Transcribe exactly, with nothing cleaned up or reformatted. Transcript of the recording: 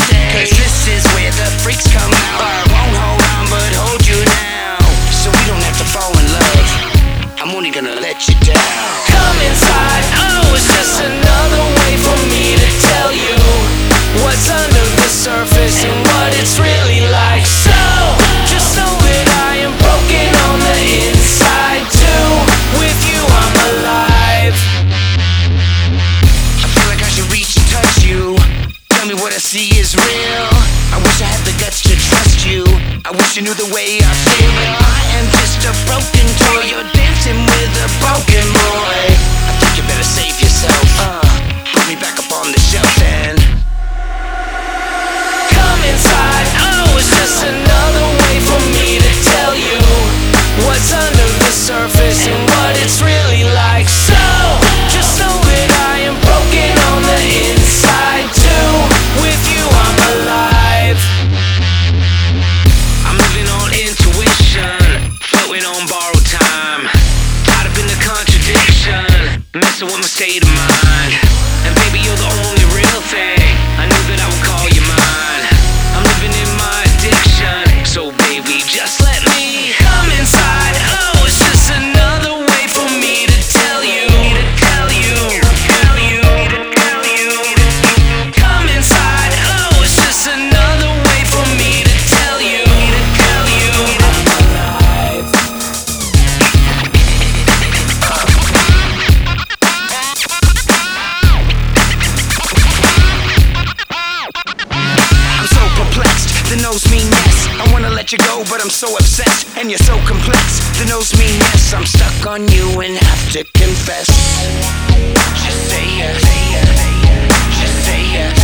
stay, cause this is where the freaks come out. I won't hold on but hold you now, so we don't have to fall in love. I'm only gonna let you down. Come inside, oh, it's just another way for me to tell you what's under the surface and what it's really like. So, just know that I am broken on the inside too. With you I'm alive. I feel like I should reach and touch you. Tell me what I see is real. I wish I had the guts to trust you. I wish you knew the way I feel, but I am just a broken toy. You're dancing with a broken boy. I think you better save yourself. Uh, put me back up on the shelf and come inside, oh, it's just another way for me to tell you what's under the surface and what it's really like. So, just know that I am broken on the inside too. With you I'm alive. I'm living on intuition, floating on borrowed time. Caught up in the contradiction, messing with my state of mind. And baby, you're the only real thing. I knew that I would call you mine. I'm living in my addiction, so baby, just let me come inside. Oh, it's just another way for me to tell you, to tell you, tell you, tell you. Come inside. Oh, it's just another way for me to tell you, to tell you I'm alive. I'm so perplexed, the nose mean yes. I wanna let you go, but I'm so obsessed. And you're so complex, the nose mean yes. I'm stuck on you and have to confess. Just say yes, just say yes.